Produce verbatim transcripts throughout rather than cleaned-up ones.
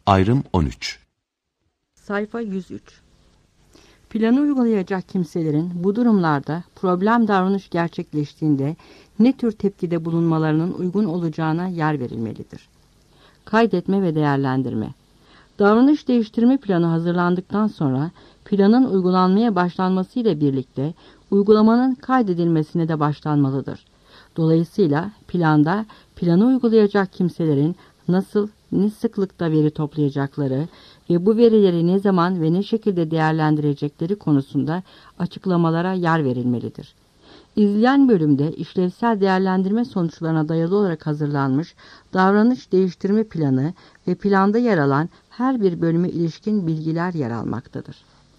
Ayrım on üç. Sayfa yüz üç. Planı uygulayacak kimselerin bu durumlarda problem davranış gerçekleştiğinde ne tür tepkide bulunmalarının uygun olacağına yer verilmelidir. Kaydetme ve değerlendirme. Davranış değiştirme planı hazırlandıktan sonra planın uygulanmaya başlanmasıyla birlikte uygulamanın kaydedilmesine de başlanmalıdır. Dolayısıyla planda planı uygulayacak kimselerin nasıl, ne sıklıkta veri toplayacakları ve bu verileri ne zaman ve ne şekilde değerlendirecekleri konusunda açıklamalara yer verilmelidir. İzleyen bölümde işlevsel değerlendirme sonuçlarına dayalı olarak hazırlanmış davranış değiştirme planı ve planda yer alan her bir bölüme ilişkin bilgiler yer almaktadır.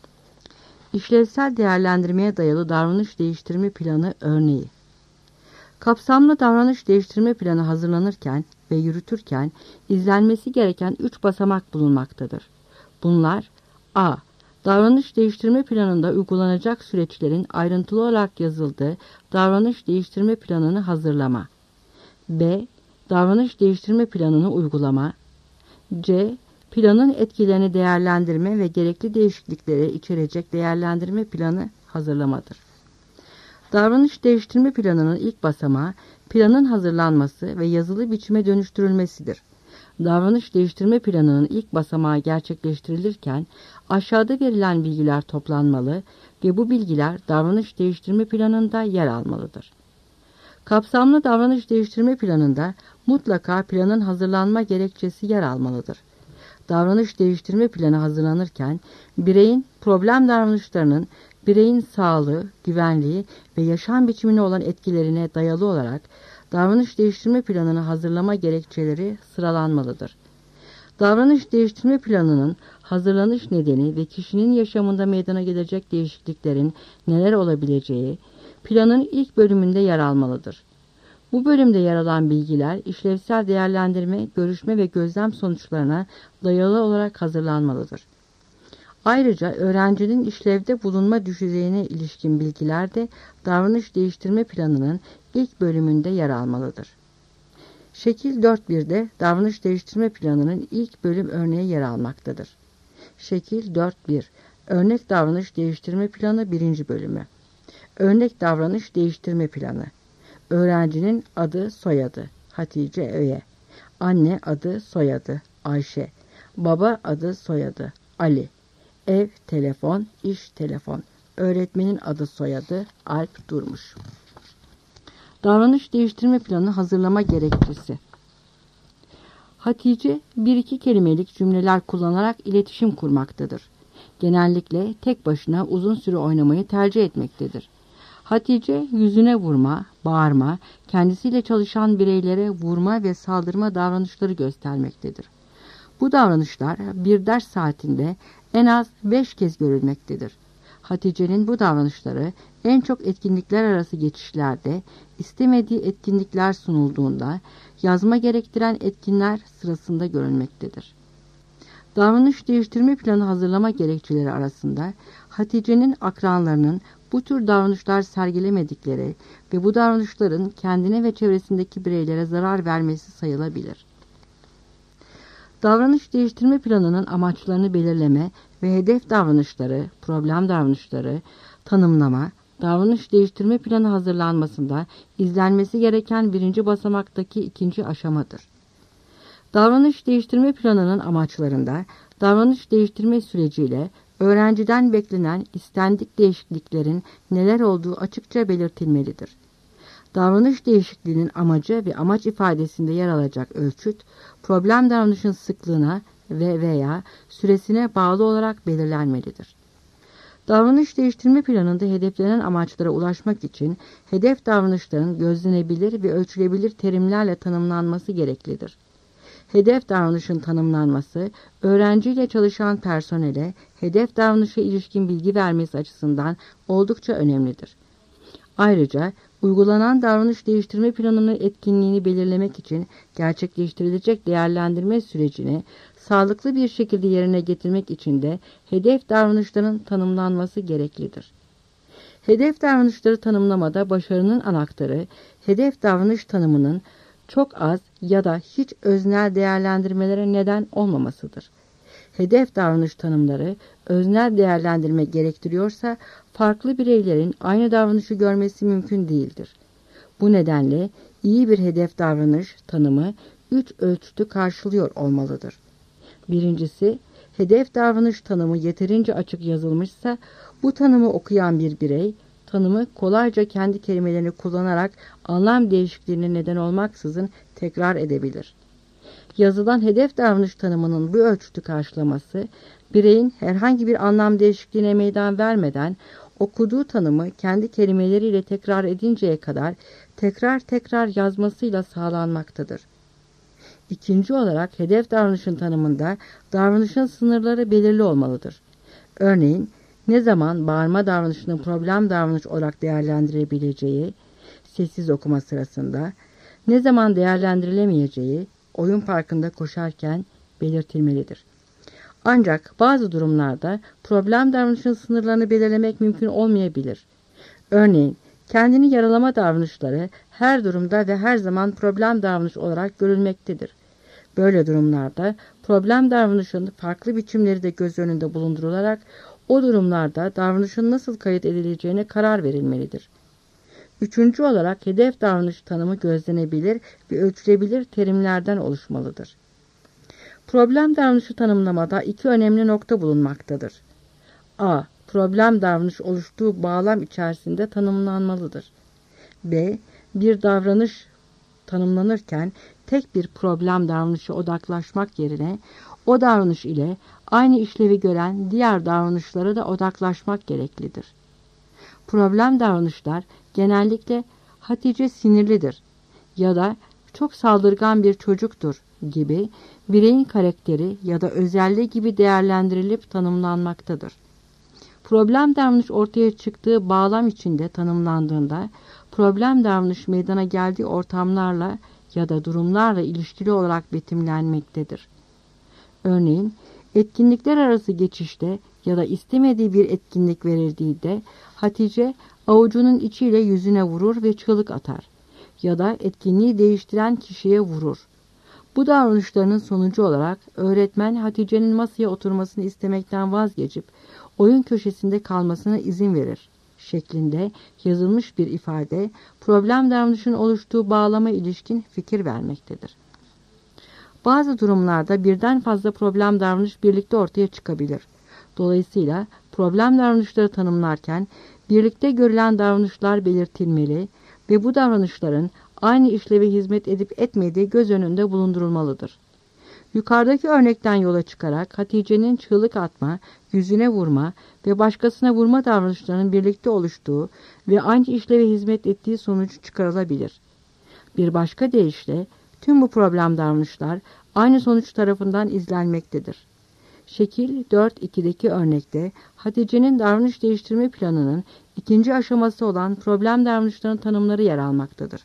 İşlevsel değerlendirmeye dayalı davranış değiştirme planı örneği. Kapsamlı davranış değiştirme planı hazırlanırken ve yürütürken izlenmesi gereken üç basamak bulunmaktadır. Bunlar: A. Davranış değiştirme planında uygulanacak süreçlerin ayrıntılı olarak yazıldığı davranış değiştirme planını hazırlama. B. Davranış değiştirme planını uygulama. C. Planın etkilerini değerlendirme ve gerekli değişiklikleri içerecek değerlendirme planı hazırlamadır. Davranış değiştirme planının ilk basamağı planın hazırlanması ve yazılı biçime dönüştürülmesidir. Davranış değiştirme planının ilk basamağı gerçekleştirilirken aşağıda verilen bilgiler toplanmalı ve bu bilgiler davranış değiştirme planında yer almalıdır. Kapsamlı davranış değiştirme planında mutlaka planın hazırlanma gerekçesi yer almalıdır. Davranış değiştirme planı hazırlanırken bireyin problem davranışlarının bireyin sağlığı, güvenliği ve yaşam biçimine olan etkilerine dayalı olarak davranış değiştirme planını hazırlama gerekçeleri sıralanmalıdır. Davranış değiştirme planının hazırlanış nedeni ve kişinin yaşamında meydana gelecek değişikliklerin neler olabileceği planın ilk bölümünde yer almalıdır. Bu bölümde yer alan bilgiler işlevsel değerlendirme, görüşme ve gözlem sonuçlarına dayalı olarak hazırlanmalıdır. Ayrıca öğrencinin işlevde bulunma düzeyine ilişkin bilgiler de davranış değiştirme planının ilk bölümünde yer almalıdır. Şekil dört nokta bir'de davranış değiştirme planının ilk bölüm örneği yer almaktadır. Şekil dört nokta bir Örnek davranış değiştirme planı birinci bölümü. Örnek davranış değiştirme planı. Öğrencinin adı soyadı Hatice Öye. Anne adı soyadı Ayşe. Baba adı soyadı Ali. Ev, telefon, iş, telefon. Öğretmenin adı soyadı Alp Durmuş. Davranış değiştirme planı hazırlama gerekçesi. Hatice bir iki kelimelik cümleler kullanarak iletişim kurmaktadır. Genellikle tek başına uzun süre oynamayı tercih etmektedir. Hatice yüzüne vurma, bağırma, kendisiyle çalışan bireylere vurma ve saldırma davranışları göstermektedir. Bu davranışlar bir ders saatinde en az beş kez görülmektedir. Hatice'nin bu davranışları en çok etkinlikler arası geçişlerde, istemediği etkinlikler sunulduğunda, yazma gerektiren etkinler sırasında görülmektedir. Davranış değiştirme planı hazırlama gerekçeleri arasında Hatice'nin akranlarının bu tür davranışlar sergilemedikleri ve bu davranışların kendine ve çevresindeki bireylere zarar vermesi sayılabilir. Davranış değiştirme planının amaçlarını belirleme ve hedef davranışları, problem davranışları, tanımlama, davranış değiştirme planı hazırlanmasında izlenmesi gereken birinci basamaktaki ikinci aşamadır. Davranış değiştirme planının amaçlarında davranış değiştirme süreciyle öğrenciden beklenen istendik değişikliklerin neler olduğu açıkça belirtilmelidir. Davranış değişikliğinin amacı ve amaç ifadesinde yer alacak ölçüt, problem davranışın sıklığına ve veya süresine bağlı olarak belirlenmelidir. Davranış değiştirme planında hedeflenen amaçlara ulaşmak için hedef davranışların gözlenebilir ve ölçülebilir terimlerle tanımlanması gereklidir. Hedef davranışın tanımlanması, öğrenciyle çalışan personele hedef davranışa ilişkin bilgi vermesi açısından oldukça önemlidir. Ayrıca uygulanan davranış değiştirme planının etkinliğini belirlemek için gerçekleştirilecek değerlendirme sürecini sağlıklı bir şekilde yerine getirmek için de hedef davranışların tanımlanması gereklidir. Hedef davranışları tanımlamada başarının anahtarı, hedef davranış tanımının çok az ya da hiç öznel değerlendirmelere neden olmamasıdır. Hedef davranış tanımları öznel değerlendirme gerektiriyorsa farklı bireylerin aynı davranışı görmesi mümkün değildir. Bu nedenle iyi bir hedef davranış tanımı üç ölçütü karşılıyor olmalıdır. Birincisi, hedef davranış tanımı yeterince açık yazılmışsa bu tanımı okuyan bir birey tanımı kolayca kendi kelimelerini kullanarak anlam değişikliğine neden olmaksızın tekrar edebilir. Yazılan hedef davranış tanımının bu ölçütü karşılaması, bireyin herhangi bir anlam değişikliğine meydan vermeden okuduğu tanımı kendi kelimeleriyle tekrar edinceye kadar tekrar tekrar yazmasıyla sağlanmaktadır. İkinci olarak hedef davranışın tanımında davranışın sınırları belirli olmalıdır. Örneğin, ne zaman bağırma davranışının problem davranış olarak değerlendirebileceği, sessiz okuma sırasında, ne zaman değerlendirilemeyeceği, oyun parkında koşarken belirtilmelidir. Ancak bazı durumlarda problem davranışın sınırlarını belirlemek mümkün olmayabilir. Örneğin, kendini yaralama davranışları her durumda ve her zaman problem davranış olarak görülmektedir. Böyle durumlarda problem davranışın farklı biçimleri de göz önünde bulundurularak o durumlarda davranışın nasıl kayıt edileceğine karar verilmelidir. Üçüncü olarak hedef davranış tanımı gözlenebilir ve ölçülebilir terimlerden oluşmalıdır. Problem davranışı tanımlamada iki önemli nokta bulunmaktadır. A. Problem davranış oluştuğu bağlam içerisinde tanımlanmalıdır. B. Bir davranış tanımlanırken tek bir problem davranışa odaklaşmak yerine o davranış ile aynı işlevi gören diğer davranışlara da odaklaşmak gereklidir. Problem davranışlar genellikle Hatice sinirlidir ya da çok saldırgan bir çocuktur gibi bireyin karakteri ya da özelliği gibi değerlendirilip tanımlanmaktadır. Problem davranış ortaya çıktığı bağlam içinde tanımlandığında problem davranış meydana geldiği ortamlarla ya da durumlarla ilişkili olarak betimlenmektedir. Örneğin, etkinlikler arası geçişte ya da istemediği bir etkinlik verildiğinde Hatice avucunun içiyle yüzüne vurur ve çığlık atar ya da etkinliği değiştiren kişiye vurur. Bu davranışlarının sonucu olarak öğretmen Hatice'nin masaya oturmasını istemekten vazgeçip oyun köşesinde kalmasına izin verir şeklinde yazılmış bir ifade problem davranışın oluştuğu bağlama ilişkin fikir vermektedir. Bazı durumlarda birden fazla problem davranış birlikte ortaya çıkabilir. Dolayısıyla problem davranışları tanımlarken birlikte görülen davranışlar belirtilmeli ve bu davranışların aynı işleve hizmet edip etmediği göz önünde bulundurulmalıdır. Yukarıdaki örnekten yola çıkarak Hatice'nin çığlık atma, yüzüne vurma ve başkasına vurma davranışlarının birlikte oluştuğu ve aynı işleve hizmet ettiği sonucu çıkarılabilir. Bir başka deyişle tüm bu problem davranışlar aynı sonuç tarafından izlenmektedir. Şekil dört iki'deki örnekte Hatice'nin davranış değiştirme planının ikinci aşaması olan problem davranışlarının tanımları yer almaktadır.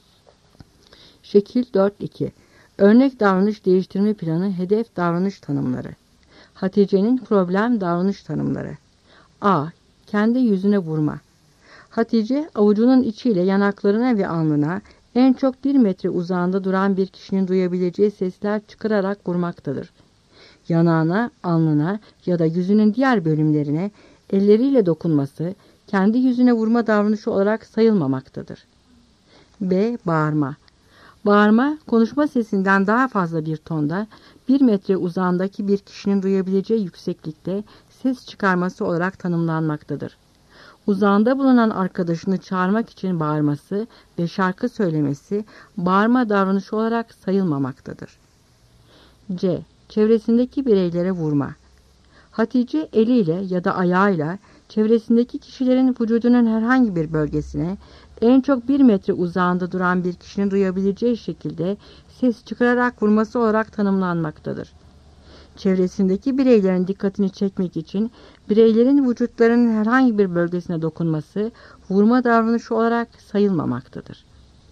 Şekil dört iki Örnek davranış değiştirme planı hedef davranış tanımları. Hatice'nin problem davranış tanımları. A. Kendi yüzüne vurma. Hatice avucunun içiyle yanaklarına ve alnına en çok bir metre uzağında duran bir kişinin duyabileceği sesler çıkararak vurmaktadır. Yanağına, alnına ya da yüzünün diğer bölümlerine elleriyle dokunması kendi yüzüne vurma davranışı olarak sayılmamaktadır. B. Bağırma. Bağırma, konuşma sesinden daha fazla bir tonda, bir metre uzağındaki bir kişinin duyabileceği yükseklikte ses çıkarması olarak tanımlanmaktadır. Uzağında bulunan arkadaşını çağırmak için bağırması ve şarkı söylemesi, bağırma davranışı olarak sayılmamaktadır. C. Çevresindeki bireylere vurma. Hatice eliyle ya da ayağıyla çevresindeki kişilerin vücudunun herhangi bir bölgesine en çok bir metre uzağında duran bir kişinin duyabileceği şekilde ses çıkararak vurması olarak tanımlanmaktadır. Çevresindeki bireylerin dikkatini çekmek için bireylerin vücutlarının herhangi bir bölgesine dokunması vurma davranışı olarak sayılmamaktadır.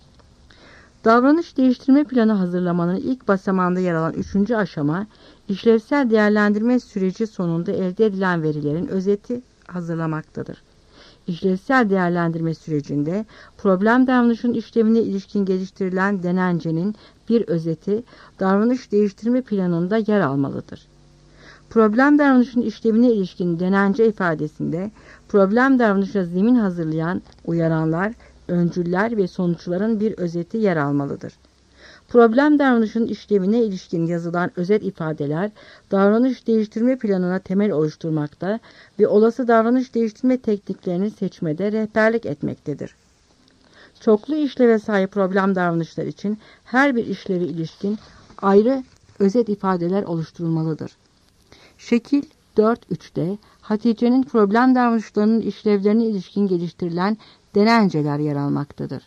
Davranış değiştirme planı hazırlamanın ilk basamağında yer alan üçüncü aşama, işlevsel değerlendirme süreci sonunda elde edilen verilerin özeti hazırlamaktadır. İşlevsel değerlendirme sürecinde problem davranışın işlevine ilişkin geliştirilen denencenin bir özeti davranış değiştirme planında yer almalıdır. Problem davranışın işlevine ilişkin denence ifadesinde problem davranışa zemin hazırlayan uyaranlar, öncüller ve sonuçların bir özeti yer almalıdır. Problem davranışın işlevine ilişkin yazılan özet ifadeler, davranış değiştirme planına temel oluşturmakta ve olası davranış değiştirme tekniklerini seçmede rehberlik etmektedir. Çoklu işleve sahip problem davranışlar için her bir işleve ilişkin ayrı özet ifadeler oluşturulmalıdır. Şekil dört üçte Hatice'nin problem davranışlarının işlevlerine ilişkin geliştirilen denenceler yer almaktadır.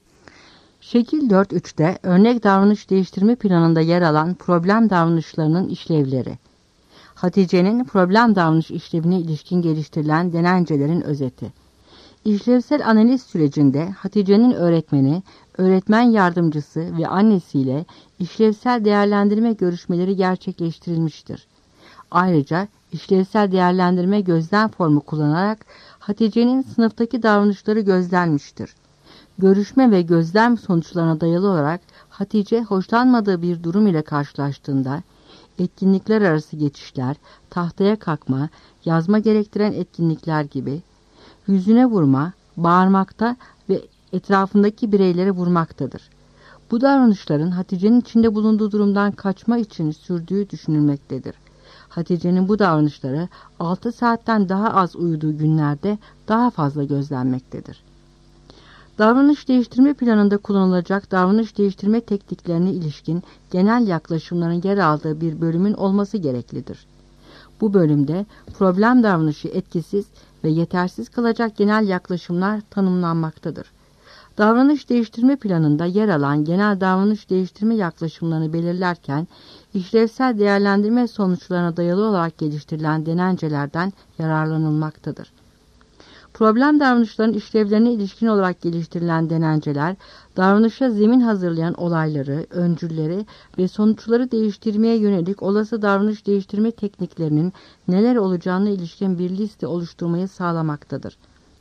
Şekil dört üçte örnek davranış değiştirme planında yer alan problem davranışlarının işlevleri. Hatice'nin problem davranış işlevine ilişkin geliştirilen denencelerin özeti. İşlevsel analiz sürecinde Hatice'nin öğretmeni, öğretmen yardımcısı ve annesiyle işlevsel değerlendirme görüşmeleri gerçekleştirilmiştir. Ayrıca işlevsel değerlendirme gözlem formu kullanarak Hatice'nin sınıftaki davranışları gözlenmiştir. Görüşme ve gözlem sonuçlarına dayalı olarak Hatice hoşlanmadığı bir durum ile karşılaştığında etkinlikler arası geçişler, tahtaya kalkma, yazma gerektiren etkinlikler gibi yüzüne vurma, bağırmakta ve etrafındaki bireylere vurmaktadır. Bu davranışların Hatice'nin içinde bulunduğu durumdan kaçma için sürdüğü düşünülmektedir. Hatice'nin bu davranışları altı saatten daha az uyuduğu günlerde daha fazla gözlenmektedir. Davranış değiştirme planında kullanılacak davranış değiştirme tekniklerine ilişkin genel yaklaşımların yer aldığı bir bölümün olması gereklidir. Bu bölümde problem davranışı etkisiz ve yetersiz kılacak genel yaklaşımlar tanımlanmaktadır. Davranış değiştirme planında yer alan genel davranış değiştirme yaklaşımlarını belirlerken, işlevsel değerlendirme sonuçlarına dayalı olarak geliştirilen denencelerden yararlanılmaktadır. Problem davranışların işlevlerine ilişkin olarak geliştirilen denenceler, davranışa zemin hazırlayan olayları, öncülleri ve sonuçları değiştirmeye yönelik olası davranış değiştirme tekniklerinin neler olacağına ilişkin bir liste oluşturmayı sağlamaktadır.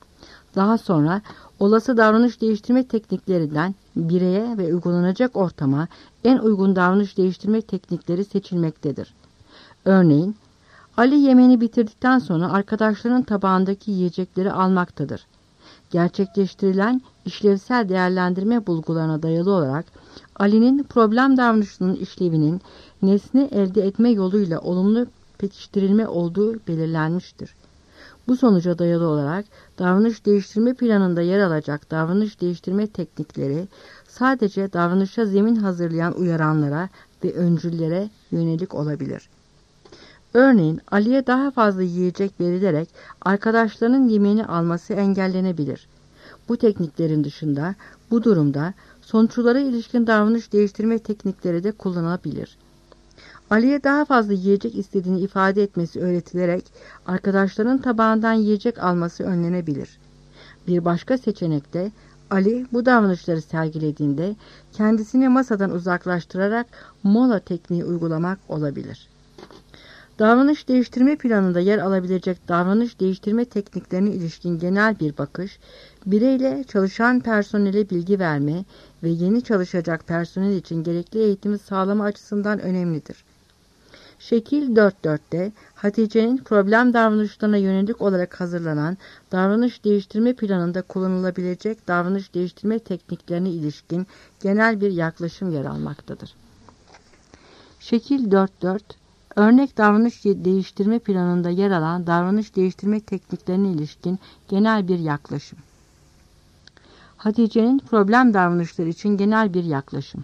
Daha sonra olası davranış değiştirme tekniklerinden bireye ve uygulanacak ortama en uygun davranış değiştirme teknikleri seçilmektedir. Örneğin, Ali yemeğini bitirdikten sonra arkadaşlarının tabağındaki yiyecekleri almaktadır. Gerçekleştirilen işlevsel değerlendirme bulgularına dayalı olarak Ali'nin problem davranışının işlevinin nesne elde etme yoluyla olumlu pekiştirilme olduğu belirlenmiştir. Bu sonuca dayalı olarak davranış değiştirme planında yer alacak davranış değiştirme teknikleri sadece davranışa zemin hazırlayan uyaranlara ve öncüllere yönelik olabilir. Örneğin Ali'ye daha fazla yiyecek verilerek arkadaşlarının yemeğini alması engellenebilir. Bu tekniklerin dışında bu durumda sonuçlara ilişkin davranış değiştirme teknikleri de kullanılabilir. Ali'ye daha fazla yiyecek istediğini ifade etmesi öğretilerek arkadaşlarının tabağından yiyecek alması önlenebilir. Bir başka seçenek de Ali bu davranışları sergilediğinde kendisini masadan uzaklaştırarak mola tekniği uygulamak olabilir. Davranış değiştirme planında yer alabilecek davranış değiştirme tekniklerine ilişkin genel bir bakış, bireyle çalışan personele bilgi verme ve yeni çalışacak personel için gerekli eğitimi sağlama açısından önemlidir. Şekil dört dörtte Hatice'nin problem davranışlarına yönelik olarak hazırlanan davranış değiştirme planında kullanılabilecek davranış değiştirme tekniklerine ilişkin genel bir yaklaşım yer almaktadır. Şekil dört dört Örnek davranış değiştirme planında yer alan davranış değiştirme tekniklerine ilişkin genel bir yaklaşım. Hatice'nin problem davranışları için genel bir yaklaşım.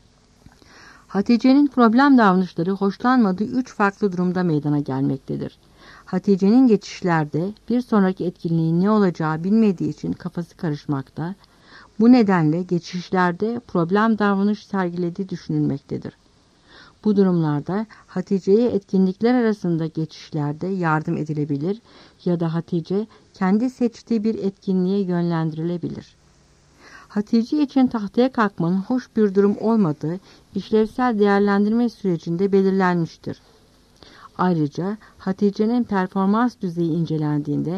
Hatice'nin problem davranışları hoşlanmadığı üç farklı durumda meydana gelmektedir. Hatice'nin geçişlerde bir sonraki etkinliğin ne olacağı bilmediği için kafası karışmakta. Bu nedenle geçişlerde problem davranış sergilediği düşünülmektedir. Bu durumlarda Hatice'ye etkinlikler arasında geçişlerde yardım edilebilir ya da Hatice kendi seçtiği bir etkinliğe yönlendirilebilir. Hatice için tahtaya kalkmanın hoş bir durum olmadığı işlevsel değerlendirme sürecinde belirlenmiştir. Ayrıca Hatice'nin performans düzeyi incelendiğinde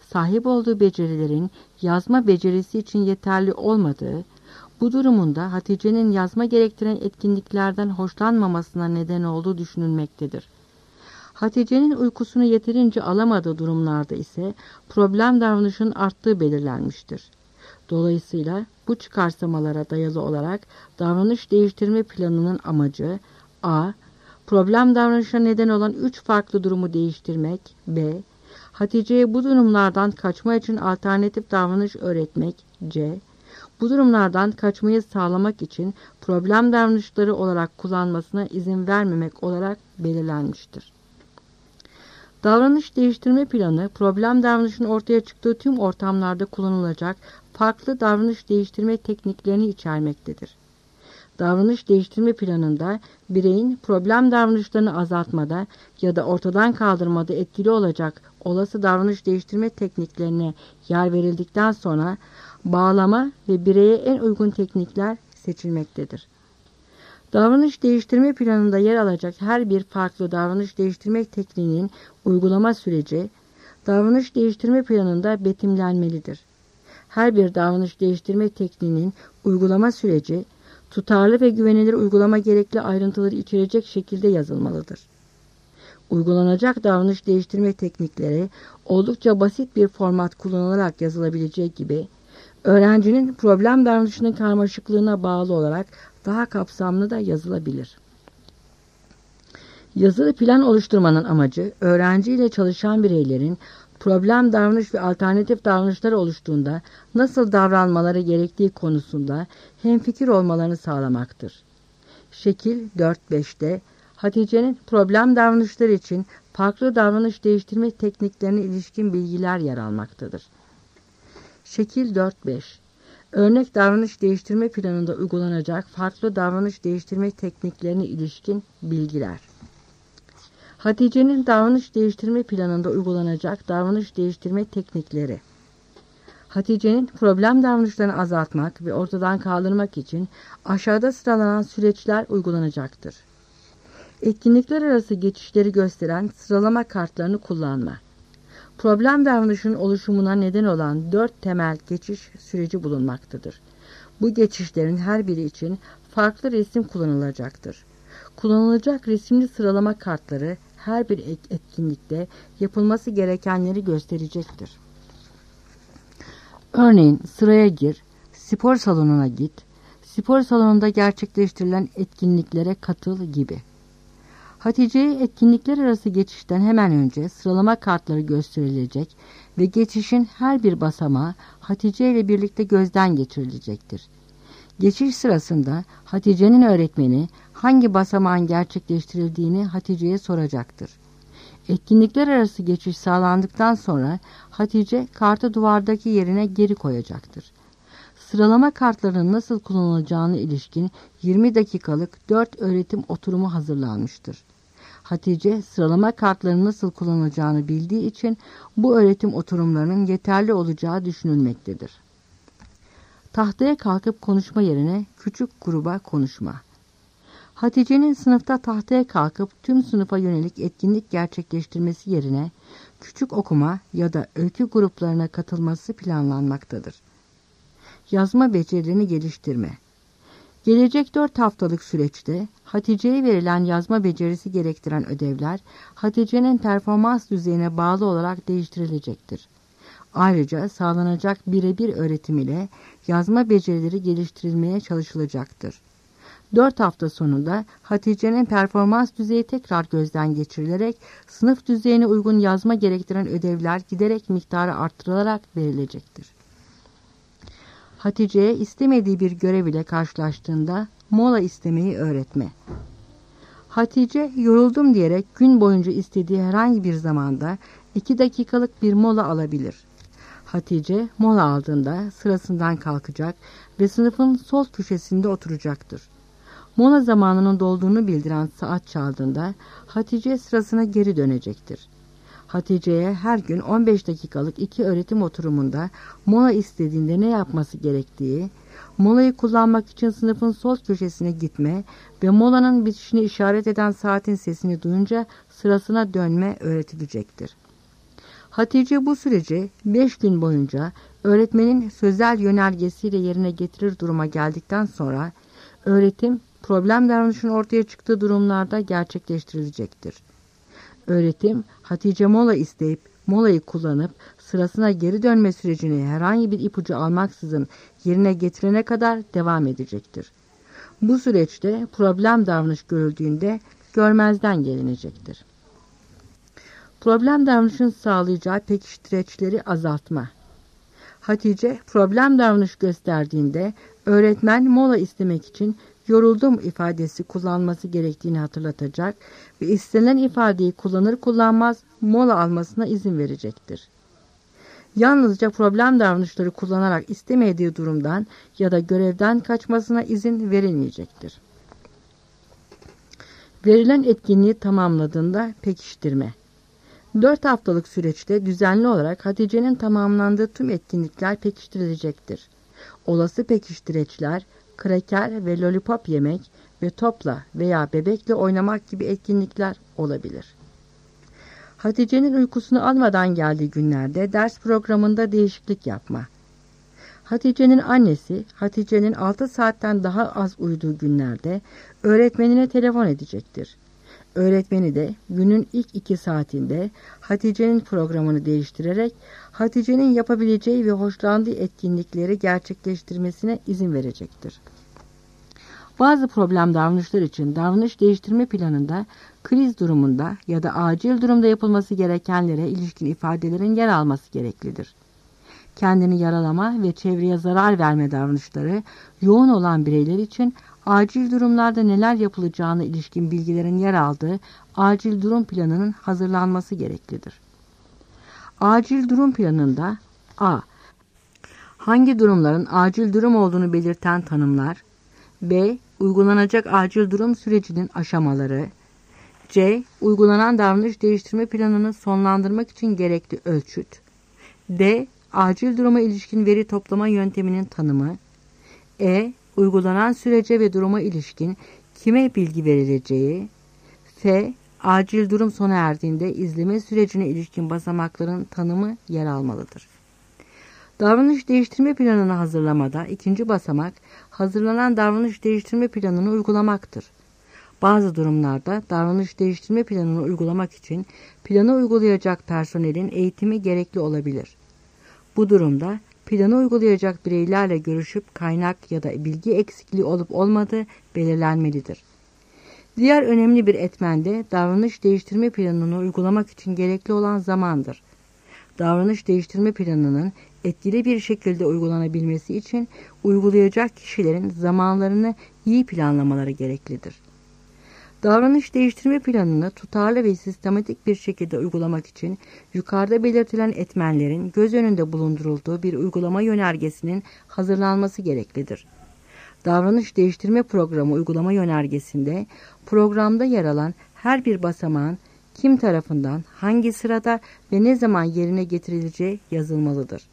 sahip olduğu becerilerin yazma becerisi için yeterli olmadığı, bu durumunda Hatice'nin yazma gerektiren etkinliklerden hoşlanmamasına neden olduğu düşünülmektedir. Hatice'nin uykusunu yeterince alamadığı durumlarda ise problem davranışının arttığı belirlenmiştir. Dolayısıyla bu çıkarsamalara dayalı olarak davranış değiştirme planının amacı a. Problem davranışına neden olan üç farklı durumu değiştirmek, b. Hatice'ye bu durumlardan kaçma için alternatif davranış öğretmek, c. Bu durumlardan kaçmayı sağlamak için problem davranışları olarak kullanmasına izin vermemek olarak belirlenmiştir. Davranış değiştirme planı, problem davranışının ortaya çıktığı tüm ortamlarda kullanılacak farklı davranış değiştirme tekniklerini içermektedir. Davranış değiştirme planında bireyin problem davranışlarını azaltmada ya da ortadan kaldırmada etkili olacak olası davranış değiştirme tekniklerine yer verildikten sonra bağlama ve bireye en uygun teknikler seçilmektedir. Davranış değiştirme planında yer alacak her bir farklı davranış değiştirme tekniğinin uygulama süreci, davranış değiştirme planında betimlenmelidir. Her bir davranış değiştirme tekniğinin uygulama süreci, tutarlı ve güvenilir uygulama gerekli ayrıntıları içerecek şekilde yazılmalıdır. Uygulanacak davranış değiştirme teknikleri oldukça basit bir format kullanılarak yazılabileceği gibi, öğrencinin problem davranışının karmaşıklığına bağlı olarak daha kapsamlı da yazılabilir. Yazılı plan oluşturmanın amacı, öğrenciyle çalışan bireylerin problem davranış ve alternatif davranışlar oluştuğunda nasıl davranmaları gerektiği konusunda hemfikir olmalarını sağlamaktır. Şekil dört beşte Hatice'nin problem davranışları için farklı davranış değiştirme tekniklerine ilişkin bilgiler yer almaktadır. Şekil dört beş Örnek davranış değiştirme planında uygulanacak farklı davranış değiştirme tekniklerine ilişkin bilgiler. Hatice'nin davranış değiştirme planında uygulanacak davranış değiştirme teknikleri. Hatice'nin problem davranışlarını azaltmak ve ortadan kaldırmak için aşağıda sıralanan süreçler uygulanacaktır. Etkinlikler arası geçişleri gösteren sıralama kartlarını kullanma. Problem davranışının oluşumuna neden olan dört temel geçiş süreci bulunmaktadır. Bu geçişlerin her biri için farklı resim kullanılacaktır. Kullanılacak resimli sıralama kartları her bir etkinlikte yapılması gerekenleri gösterecektir. Örneğin sıraya gir, spor salonuna git, spor salonunda gerçekleştirilen etkinliklere katıl gibi. Hatice'ye etkinlikler arası geçişten hemen önce sıralama kartları gösterilecek ve geçişin her bir basamağı Hatice ile birlikte gözden geçirilecektir. Geçiş sırasında Hatice'nin öğretmeni hangi basamağın gerçekleştirildiğini Hatice'ye soracaktır. Etkinlikler arası geçiş sağlandıktan sonra Hatice kartı duvardaki yerine geri koyacaktır. Sıralama kartlarının nasıl kullanılacağına ilişkin yirmi dakikalık dört öğretim oturumu hazırlanmıştır. Hatice sıralama kartlarının nasıl kullanılacağını bildiği için bu öğretim oturumlarının yeterli olacağı düşünülmektedir. Tahtaya kalkıp konuşma yerine küçük gruba konuşma. Hatice'nin sınıfta tahtaya kalkıp tüm sınıfa yönelik etkinlik gerçekleştirmesi yerine küçük okuma ya da öykü gruplarına katılması planlanmaktadır. Yazma becerilerini geliştirme. Gelecek dört haftalık süreçte Hatice'ye verilen yazma becerisi gerektiren ödevler Hatice'nin performans düzeyine bağlı olarak değiştirilecektir. Ayrıca sağlanacak birebir öğretim ile yazma becerileri geliştirilmeye çalışılacaktır. dört hafta sonunda Hatice'nin performans düzeyi tekrar gözden geçirilerek sınıf düzeyine uygun yazma gerektiren ödevler giderek miktarı arttırılarak verilecektir. Hatice'ye istemediği bir görev ile karşılaştığında mola istemeyi öğretme. Hatice yoruldum diyerek gün boyunca istediği herhangi bir zamanda iki dakikalık bir mola alabilir. Hatice mola aldığında sırasından kalkacak ve sınıfın sol köşesinde oturacaktır. Mola zamanının dolduğunu bildiren saat çaldığında Hatice sırasına geri dönecektir. Hatice'ye her gün on beş dakikalık iki öğretim oturumunda mola istediğinde ne yapması gerektiği, molayı kullanmak için sınıfın sol köşesine gitme ve molanın bitişini işaret eden saatin sesini duyunca sırasına dönme öğretilecektir. Hatice bu süreci beş gün boyunca öğretmenin sözel yönergesiyle yerine getirir duruma geldikten sonra öğretim problem davranışın ortaya çıktığı durumlarda gerçekleştirilecektir. Öğretim Hatice mola isteyip molayı kullanıp sırasına geri dönme sürecini herhangi bir ipucu almaksızın yerine getirene kadar devam edecektir. Bu süreçte problem davranış görüldüğünde görmezden gelinecektir. Problem davranışın sağlayacağı pekiştireçleri azaltma. Hatice problem davranış gösterdiğinde öğretmen mola istemek için yoruldum ifadesi kullanması gerektiğini hatırlatacak ve istenilen ifadeyi kullanır kullanmaz mola almasına izin verecektir. Yalnızca problem davranışları kullanarak istemediği durumdan ya da görevden kaçmasına izin verilmeyecektir. Verilen etkinliği tamamladığında pekiştirme. dört haftalık süreçte düzenli olarak Hatice'nin tamamlandığı tüm etkinlikler pekiştirilecektir. Olası pekiştireçler, kraker ve lollipop yemek ve topla veya bebekle oynamak gibi etkinlikler olabilir. Hatice'nin uykusunu almadan geldiği günlerde ders programında değişiklik yapma. Hatice'nin annesi, Hatice'nin altı saatten daha az uyuduğu günlerde öğretmenine telefon edecektir. Öğretmeni de günün ilk iki saatinde Hatice'nin programını değiştirerek Hatice'nin yapabileceği ve hoşlandığı etkinlikleri gerçekleştirmesine izin verecektir. Bazı problem davranışlar için davranış değiştirme planında kriz durumunda ya da acil durumda yapılması gerekenlere ilişkin ifadelerin yer alması gereklidir. Kendini yaralama ve çevreye zarar verme davranışları yoğun olan bireyler için acil durumlarda neler yapılacağına ilişkin bilgilerin yer aldığı acil durum planının hazırlanması gereklidir. Acil durum planında A. Hangi durumların acil durum olduğunu belirten tanımlar, B. Uygulanacak acil durum sürecinin aşamaları, C. Uygulanan davranış değiştirme planını sonlandırmak için gerekli ölçüt, D. Acil duruma ilişkin veri toplama yönteminin tanımı, E. Uygulanan sürece ve duruma ilişkin kime bilgi verileceği, F. Acil durum sona erdiğinde izleme sürecine ilişkin basamakların tanımı yer almalıdır. Davranış değiştirme planını hazırlamada ikinci basamak, hazırlanan davranış değiştirme planını uygulamaktır. Bazı durumlarda davranış değiştirme planını uygulamak için planı uygulayacak personelin eğitimi gerekli olabilir. Bu durumda planı uygulayacak bireylerle görüşüp kaynak ya da bilgi eksikliği olup olmadığı belirlenmelidir. Diğer önemli bir etmen de davranış değiştirme planını uygulamak için gerekli olan zamandır. Davranış değiştirme planının etkili bir şekilde uygulanabilmesi için uygulayacak kişilerin zamanlarını iyi planlamaları gereklidir. Davranış değiştirme planını tutarlı ve sistematik bir şekilde uygulamak için yukarıda belirtilen etmenlerin göz önünde bulundurulduğu bir uygulama yönergesinin hazırlanması gereklidir. Davranış değiştirme programı uygulama yönergesinde programda yer alan her bir basamağın kim tarafından, hangi sırada ve ne zaman yerine getirileceği yazılmalıdır.